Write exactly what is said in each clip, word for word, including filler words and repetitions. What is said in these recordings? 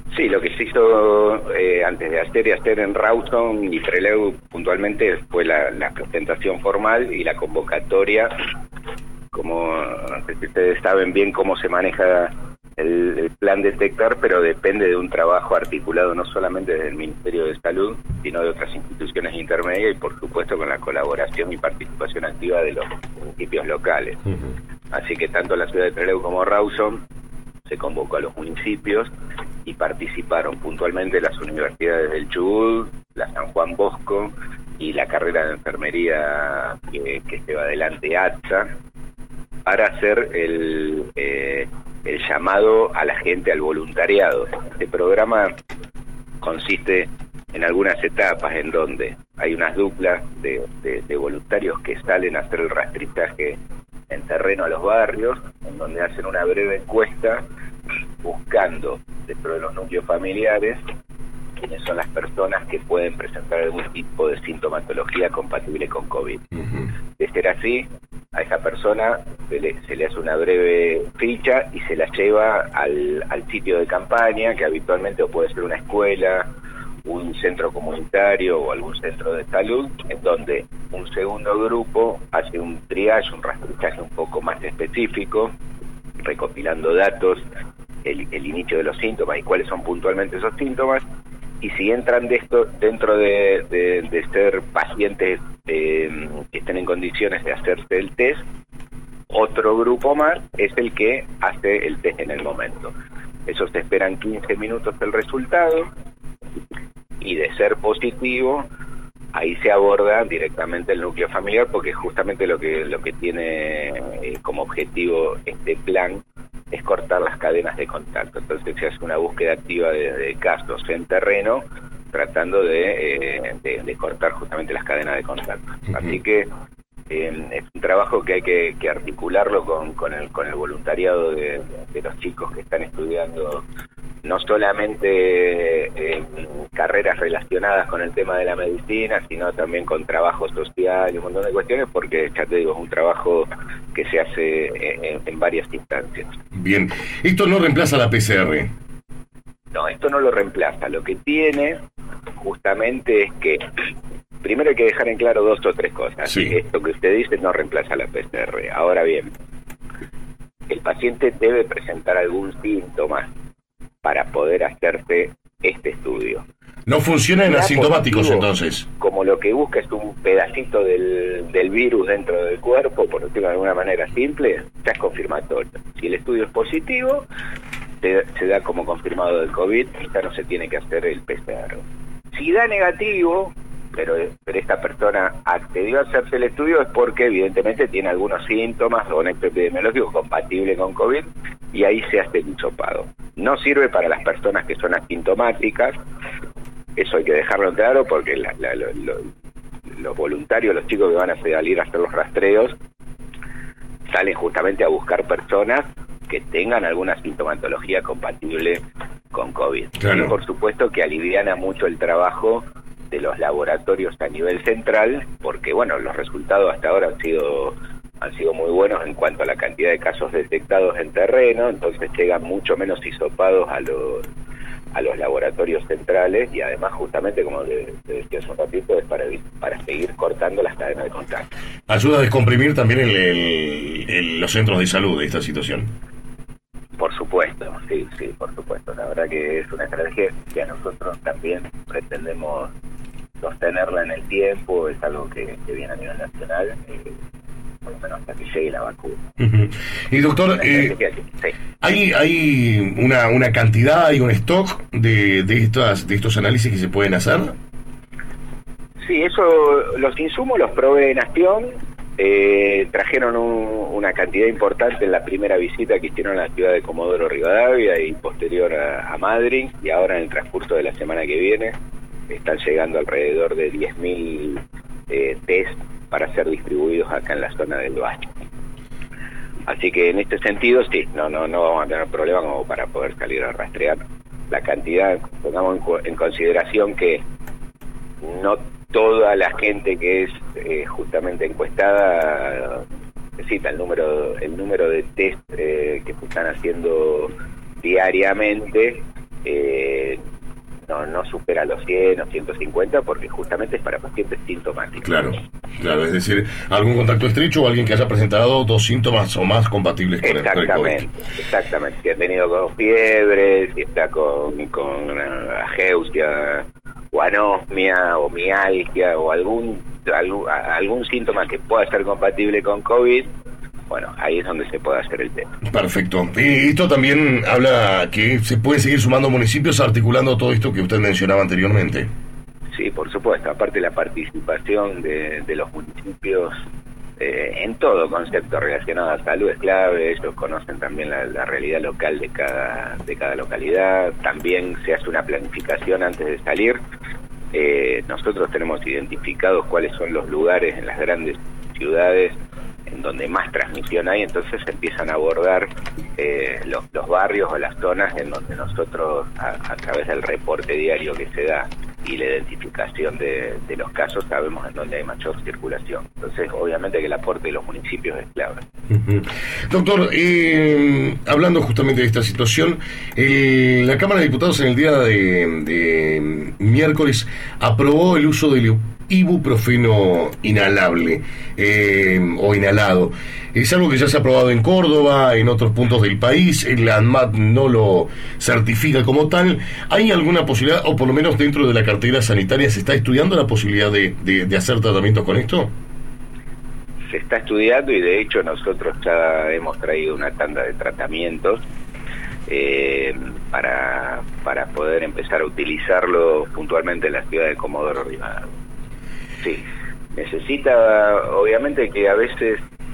Sí, lo que se hizo eh, antes de hacer y hacer en Rawson y Trelew puntualmente fue la, la presentación formal y la convocatoria. Como no sé si ustedes saben bien cómo se maneja el, el plan Detectar, pero depende de un trabajo articulado no solamente desde el Ministerio de Salud, sino de otras instituciones intermedias y por supuesto con la colaboración y participación activa de los municipios locales. Uh-huh. Así que tanto la ciudad de Trelew como Rawson se convocó a los municipios y participaron puntualmente las universidades del Chubut, la San Juan Bosco y la carrera de enfermería que, que lleva adelante A T S A, para hacer el, eh, el llamado a la gente al voluntariado. Este programa consiste en algunas etapas en donde hay unas duplas de, de, de voluntarios que salen a hacer el rastrizaje en terreno a los barrios, en donde hacen una breve encuesta buscando dentro de los núcleos familiares quiénes son las personas que pueden presentar algún tipo de sintomatología compatible con COVID. Uh-huh. De ser así, a esa persona se le, se le hace una breve ficha y se la lleva al, al sitio de campaña, que habitualmente puede ser una escuela, un centro comunitario o algún centro de salud, en donde un segundo grupo hace un triage, un rastrizaje un poco más específico, recopilando datos, el, el inicio de los síntomas y cuáles son puntualmente esos síntomas, y si entran de esto dentro de, de, de ser pacientes eh, que estén en condiciones de hacerse el test, otro grupo más es el que hace el test en el momento. Eso se esperan quince minutos el resultado, y de ser positivo, ahí se aborda directamente el núcleo familiar, porque justamente lo que lo que tiene eh, como objetivo este plan es cortar las cadenas de contacto. Entonces se hace una búsqueda activa de, de casos en terreno, tratando de, eh, de, de cortar justamente las cadenas de contacto. Uh-huh. Así que eh, es un trabajo que hay que, que articularlo con, con, el, con el voluntariado de, de los chicos que están estudiando no solamente eh, carreras relacionadas con el tema de la medicina, sino también con trabajo social y un montón de cuestiones, porque ya te digo, es un trabajo que se hace en, en varias instancias. Bien, esto no reemplaza la P C R. No, esto no lo reemplaza. Lo que tiene justamente es que primero hay que dejar en claro dos o tres cosas. Sí. Esto que usted dice no reemplaza la P C R. Ahora bien, el paciente debe presentar algún síntoma para poder hacerse este estudio. ¿No funciona en asintomáticos entonces? Como lo que busca es un pedacito del, del virus dentro del cuerpo, por decirlo de alguna manera simple, ya es confirmatorio. Si el estudio es positivo, se, se da como confirmado del COVID y ya no se tiene que hacer el P C R. Si da negativo, pero, pero esta persona accedió a hacerse el estudio, es porque evidentemente tiene algunos síntomas o un epidemiológico compatible con COVID, y ahí se hace el hisopado. No sirve para las personas que son asintomáticas, eso hay que dejarlo claro, porque la, la, lo, lo, los voluntarios, los chicos que van a salir a hacer los rastreos, salen justamente a buscar personas que tengan alguna sintomatología compatible con COVID. Claro. Y por supuesto que aliviana mucho el trabajo de los laboratorios a nivel central, porque bueno, los resultados hasta ahora han sido han sido muy buenos en cuanto a la cantidad de casos detectados en terreno, entonces llegan mucho menos hisopados a los a los laboratorios centrales, y además justamente, como te decía hace un ratito, es para, para seguir cortando las cadenas de contacto. Ayuda a descomprimir también el, el, el, los centros de salud de esta situación. Por supuesto, sí, sí, por supuesto. La verdad que es una estrategia que a nosotros también pretendemos sostenerla en el tiempo, es algo que, que viene a nivel nacional, eh, por lo menos hasta que llegue la vacuna. Uh-huh. Y doctor, eh, sí. ¿hay, hay una, una cantidad, hay un stock de, de, estas, de estos análisis que se pueden hacer? Sí, eso, los insumos los provee Nación. Eh, trajeron un, una cantidad importante en la primera visita que hicieron a la ciudad de Comodoro Rivadavia y posterior a, a Madrid, y ahora en el transcurso de la semana que viene están llegando alrededor de diez mil eh, test para ser distribuidos acá en la zona del Valle. Así que en este sentido sí, no no no vamos a tener problema como para poder salir a rastrear la cantidad. Pongamos en, en consideración que no toda la gente que es eh, justamente encuestada necesita el número el número de test eh, que se están haciendo diariamente, eh, no, no supera los cien o ciento cincuenta porque justamente es para pacientes sintomáticos. Claro, claro, es decir, algún contacto estrecho o alguien que haya presentado dos síntomas o más compatibles con el COVID. Exactamente, exactamente. Si ha tenido con fiebre, si está con, con ageusia o anosmia o mialgia o algún, algún algún síntoma que pueda ser compatible con COVID, bueno, ahí es donde se puede hacer el test. Perfecto. Y esto también habla que se pueden seguir sumando municipios articulando todo esto que usted mencionaba anteriormente. Sí, por supuesto. Aparte la participación de, de los municipios eh, en todo concepto relacionado a salud es clave. Ellos conocen también la, la realidad local de cada, de cada localidad. También se hace una planificación antes de salir. Eh, nosotros tenemos identificados cuáles son los lugares en las grandes ciudades en donde más transmisión hay, entonces se empiezan a abordar eh, los, los barrios o las zonas en donde nosotros, a, a través del reporte diario que se da y la identificación de, de los casos, sabemos en dónde hay mayor circulación. Entonces, obviamente que el aporte de los municipios es clave. Uh-huh. Doctor, eh, hablando justamente de esta situación, el, la Cámara de Diputados en el día de, de miércoles aprobó el uso del ibuprofeno inhalable eh, o inhalado. Es algo que ya se ha aprobado en Córdoba, en otros puntos del país. La ANMAT no lo certifica como tal. ¿Hay alguna posibilidad, o por lo menos dentro de la cartera sanitaria, se está estudiando la posibilidad de, de, de hacer tratamientos con esto? Se está estudiando y de hecho nosotros ya hemos traído una tanda de tratamientos eh, para, para poder empezar a utilizarlo puntualmente en la ciudad de Comodoro Rivadavia. Sí, necesita, obviamente que a veces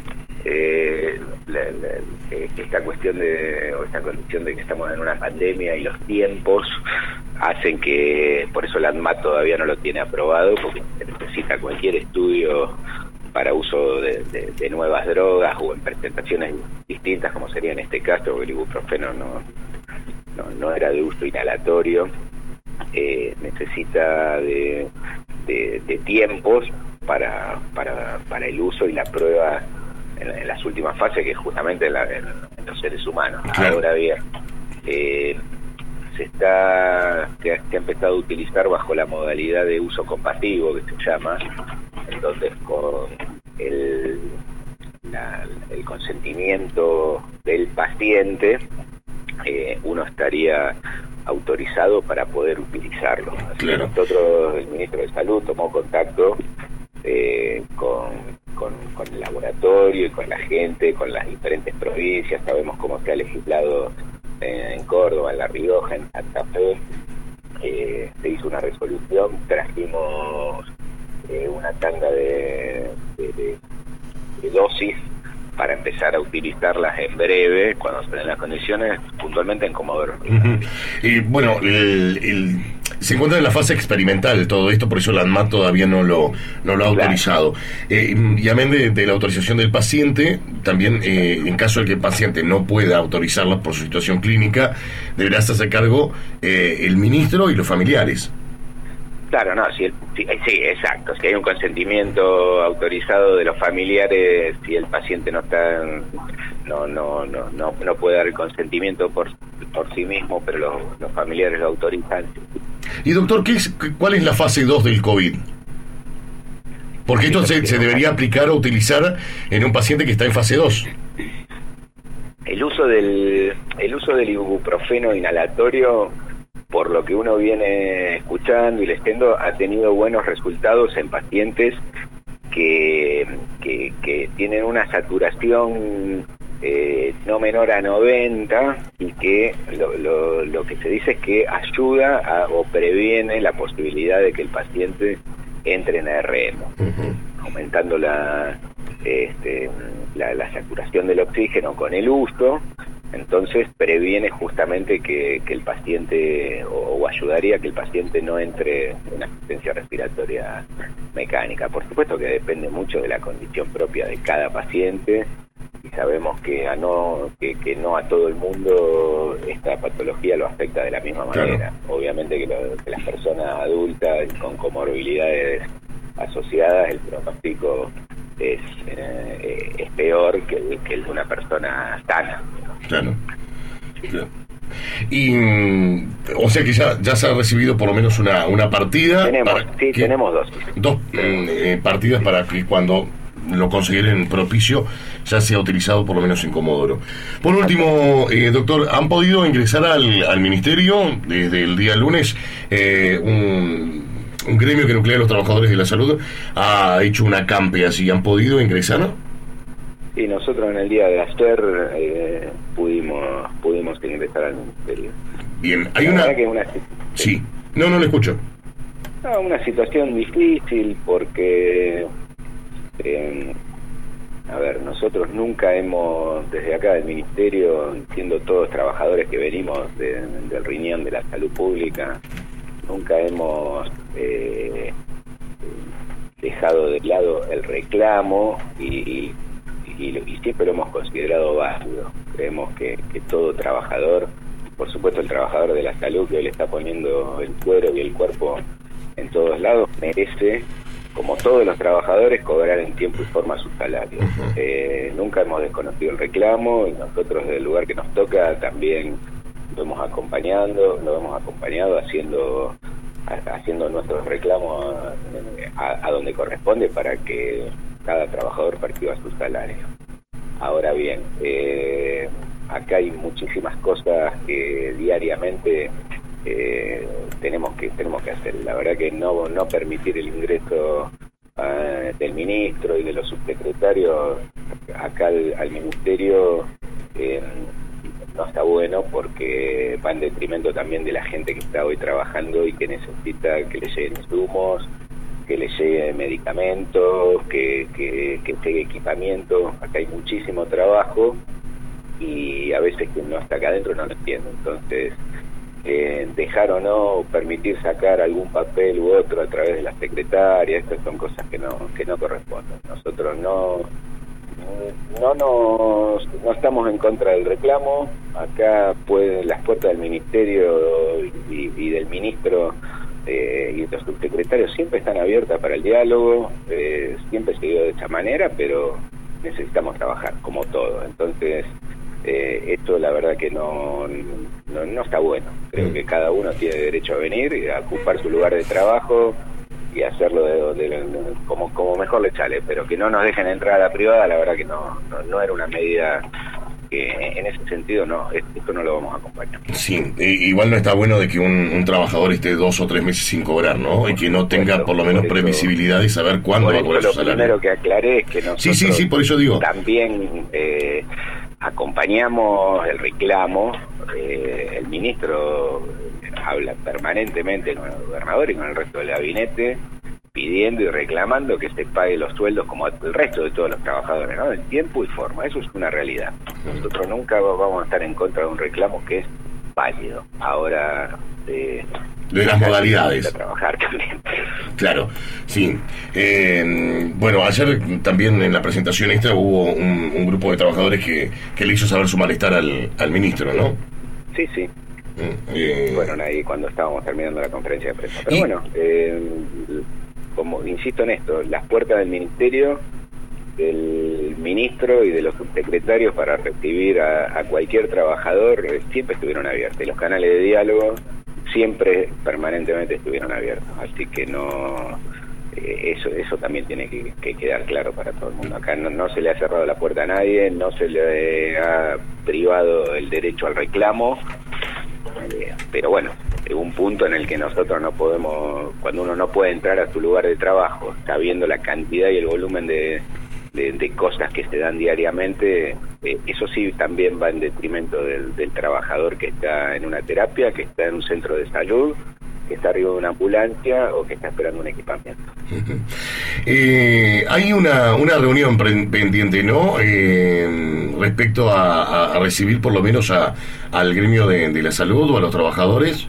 eh, la, la, esta cuestión de, o esta condición de que estamos en una pandemia y los tiempos hacen que, por eso la ANMAT todavía no lo tiene aprobado, porque se necesita cualquier estudio para uso de, de, de nuevas drogas o en presentaciones distintas, como sería en este caso, porque el ibuprofeno no, no, no era de uso inhalatorio, eh, necesita de... De, de tiempos para, para para el uso y la prueba en, en las últimas fases, que es justamente en, la, en, en los seres humanos. Claro. Ahora bien, eh, se está se ha, se ha empezado a utilizar bajo la modalidad de uso compasivo, que se llama, entonces con el, la, el consentimiento del paciente, eh, uno estaría autorizado para poder utilizarlo. Así claro. que nosotros, el ministro de Salud tomó contacto eh, con, con, con el laboratorio y con la gente, con las diferentes provincias. Sabemos cómo se ha legislado eh, en Córdoba, en La Rioja, en Santa Fe. Eh, se hizo una resolución, trajimos eh, una tanda de, de, de, de dosis para empezar a utilizarlas en breve, cuando se den las condiciones, puntualmente en Comodoro. Uh-huh. Y bueno, el, el, se encuentra en la fase experimental todo esto, por eso la ANMAT todavía no lo no lo ha claro. autorizado. Eh, y amén de, de la autorización del paciente, también eh, en caso de que el paciente no pueda autorizarla por su situación clínica, deberá hacerse cargo eh, el ministro y los familiares. Claro, no, si el, si, sí, exacto. Si hay un consentimiento autorizado de los familiares, si el paciente no está, no, no, no, no, no puede dar el consentimiento por por sí mismo, pero los, los familiares lo autorizan. Y doctor, ¿qué es, ¿cuál es la fase dos del COVID? Porque esto se, se debería aplicar o utilizar en un paciente que está en fase dos. El uso del, el uso del ibuprofeno inhalatorio, por lo que uno viene escuchando y leyendo, ha tenido buenos resultados en pacientes que, que, que tienen una saturación eh, no menor a noventa y que lo, lo, lo que se dice es que ayuda a, o previene la posibilidad de que el paciente entre en R M, uh-huh. aumentando la, este, la, la saturación del oxígeno con el uso. Entonces previene justamente que, que el paciente, o, o ayudaría a que el paciente no entre en una asistencia respiratoria mecánica. Por supuesto que depende mucho de la condición propia de cada paciente, y sabemos que a no que, que no a todo el mundo esta patología lo afecta de la misma manera. Claro. Obviamente que, lo, que las personas adultas con comorbilidades asociadas, el pronóstico es, eh, es peor que el, que el de una persona sana. Claro. Claro. Y, o sea que ya, ya se ha recibido por lo menos una, una partida. Tenemos, sí, que, tenemos dos. Dos eh, partidas para que cuando lo consideren propicio ya sea utilizado por lo menos en Comodoro. Por último, eh, doctor, ¿han podido ingresar al, al ministerio desde el día lunes? Eh, un, un gremio que nuclea a los trabajadores de la salud ha hecho una campe así, ¿han podido ingresar? Y nosotros en el día de ayer eh, pudimos pudimos ingresar al ministerio. Bien, hay la una... Que una... Sí, no, no lo escucho. No, una situación difícil porque, eh, a ver, nosotros nunca hemos, desde acá del ministerio, siendo todos trabajadores que venimos de, del riñón de la salud pública, nunca hemos eh, dejado de lado el reclamo y, y, y siempre lo hemos considerado válido. Creemos que, que todo trabajador, por supuesto el trabajador de la salud que hoy le está poniendo el cuero y el cuerpo en todos lados, merece, como todos los trabajadores, cobrar en tiempo y forma su salario. Uh-huh. Eh, nunca hemos desconocido el reclamo y nosotros desde el lugar que nos toca también lo hemos acompañado, lo hemos acompañado haciendo haciendo nuestros reclamos a, a donde corresponde para que cada trabajador perciba su salario. Ahora bien, eh, acá hay muchísimas cosas que diariamente eh, tenemos que tenemos que hacer. La verdad que no no permitir el ingreso uh, del ministro y de los subsecretarios acá al, al ministerio eh, no está bueno, porque va en detrimento también de la gente que está hoy trabajando y que necesita que le lleguen insumos, que le llegue medicamentos, que, que, que llegue equipamiento. Acá hay muchísimo trabajo y a veces quien no está acá adentro no lo entiende. Entonces, eh, dejar o no permitir sacar algún papel u otro a través de la secretaria, estas son cosas que no que no corresponden. Nosotros no no nos no estamos en contra del reclamo. Acá pueden las puertas del ministerio y, y del ministro eh, y de los subsecretarios siempre están abiertas para el diálogo. Eh, siempre se dio de esa manera, pero necesitamos trabajar como todo. Entonces eh, esto la verdad que no, no no está bueno. Creo que cada uno tiene derecho a venir y a ocupar su lugar de trabajo y hacerlo de, de, de, como como mejor le sale, pero que no nos dejen entrar a la privada, la verdad que no no, no era una medida que en ese sentido no, esto no lo vamos a acompañar. Sí, igual no está bueno de que un, un trabajador esté dos o tres meses sin cobrar, ¿no? Y que no tenga por lo menos por previsibilidad de saber cuándo va a cobrar su salario. Lo primero que aclaré es que nosotros sí, sí, sí, por eso digo. también eh, acompañamos el reclamo. Eh, el ministro habla permanentemente con el gobernador y con el resto del gabinete pidiendo y reclamando que se pague los sueldos como el resto de todos los trabajadores, ¿no? En tiempo y forma. Eso es una realidad. Nosotros nunca vamos a estar en contra de un reclamo que es válido. Ahora eh, de las modalidades. Trabajar también. Claro, sí. Eh, bueno, ayer también en la presentación esta hubo un, un grupo de trabajadores que, que le hizo saber su malestar al, al ministro, ¿no? Sí, sí. Eh, bueno, ahí cuando estábamos terminando la conferencia de prensa. Pero y, bueno, eh, como insisto en esto, las puertas del ministerio, del ministro y de los subsecretarios para recibir a, a cualquier trabajador eh, siempre estuvieron abiertas. Y los canales de diálogo siempre permanentemente estuvieron abiertos. Así que no... Eso eso también tiene que, que quedar claro para todo el mundo. Acá no, no se le ha cerrado la puerta a nadie, no se le ha privado el derecho al reclamo, eh, pero bueno, es un punto en el que nosotros no podemos, cuando uno no puede entrar a su lugar de trabajo, sabiendo la cantidad y el volumen de, de, de cosas que se dan diariamente, eh, eso sí también va en detrimento del, del trabajador que está en una terapia, que está en un centro de salud, que está arriba de una ambulancia o que está esperando un equipamiento. Eh, hay una, una reunión pendiente, ¿no? Eh, respecto a, a recibir por lo menos a, al gremio de, de la salud o a los trabajadores.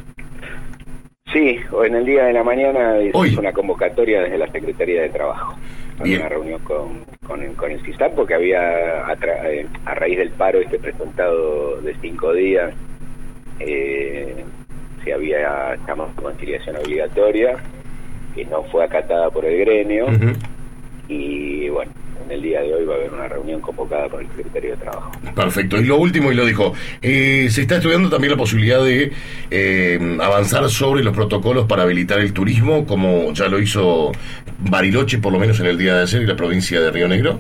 Sí, en el día de la mañana Hoy. hizo una convocatoria desde la Secretaría de Trabajo. Bien. Una reunión con, con, con el CISAP, porque había, a, tra a raíz del paro este presentado de cinco días, eh, se había llamado conciliación obligatoria, que no fue acatada por el gremio, uh-huh. y bueno, en el día de hoy va a haber una reunión convocada por el Secretario de Trabajo. Perfecto. Y lo último, y lo dijo, eh, se está estudiando también la posibilidad de eh, avanzar sobre los protocolos para habilitar el turismo, como ya lo hizo Bariloche, por lo menos en el día de ayer, y la provincia de Río Negro.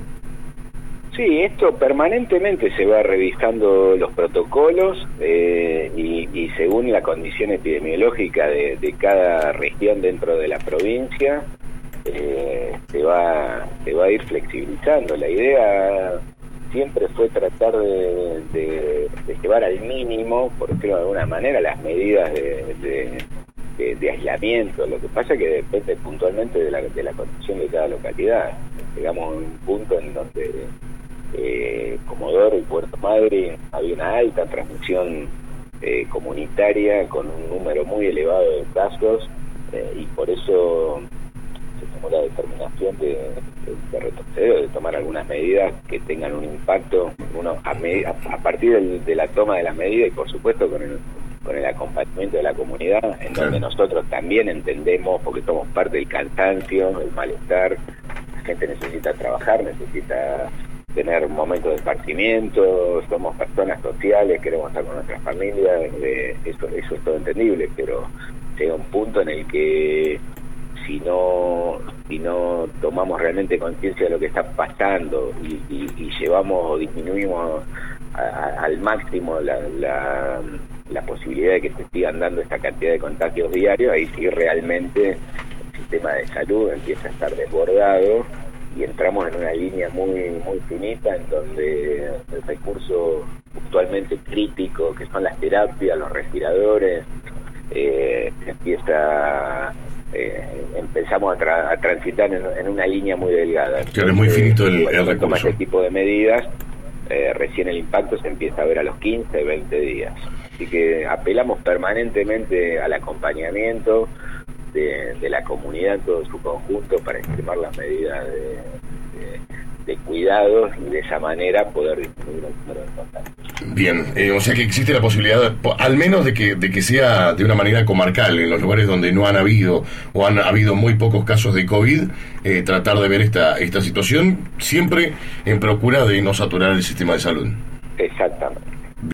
Sí, esto permanentemente se va revisando los protocolos eh, y, y según la condición epidemiológica de, de cada región dentro de la provincia, eh, se va se va a ir flexibilizando. La idea siempre fue tratar de, de, de llevar al mínimo, por decirlo de alguna manera, las medidas de, de, de, de aislamiento. Lo que pasa es que depende puntualmente de la, de la condición de cada localidad. Llegamos a un punto en donde Eh, Comodoro y Puerto Madre había una alta transmisión eh, comunitaria con un número muy elevado de casos eh, y por eso se tomó la determinación de, de, de retroceder, de tomar algunas medidas que tengan un impacto uno a, a, a partir del, de la toma de las medidas y por supuesto con el, con el acompañamiento de la comunidad, en donde nosotros también entendemos, porque somos parte del cansancio, el malestar, la gente necesita trabajar, necesita tener momentos de esparcimiento, somos personas sociales, queremos estar con nuestras familias, eh, eso, eso es todo entendible, pero llega un punto en el que si no si no tomamos realmente conciencia de lo que está pasando y, y, y llevamos o disminuimos a, a, al máximo la, la, la posibilidad de que se sigan dando esta cantidad de contagios diarios, ahí sí realmente el sistema de salud empieza a estar desbordado y entramos en una línea muy muy finita en donde el recurso actualmente crítico, que son las terapias, los respiradores, eh, empieza eh, empezamos a, tra a transitar en, en una línea muy delgada. Claro, es muy finito el, bueno, el recurso. Toma este tipo de medidas, eh, recién el impacto se empieza a ver a los quince, veinte días. Así que apelamos permanentemente al acompañamiento De, de la comunidad en todo su conjunto para extremar las medidas de, de, de cuidados y de esa manera poder disminuir el número de contagios. Bien, eh, o sea que existe la posibilidad, al menos de que, de que sea de una manera comarcal, en los lugares donde no han habido o han habido muy pocos casos de COVID, eh, tratar de ver esta, esta situación siempre en procura de no saturar el sistema de salud. Exactamente.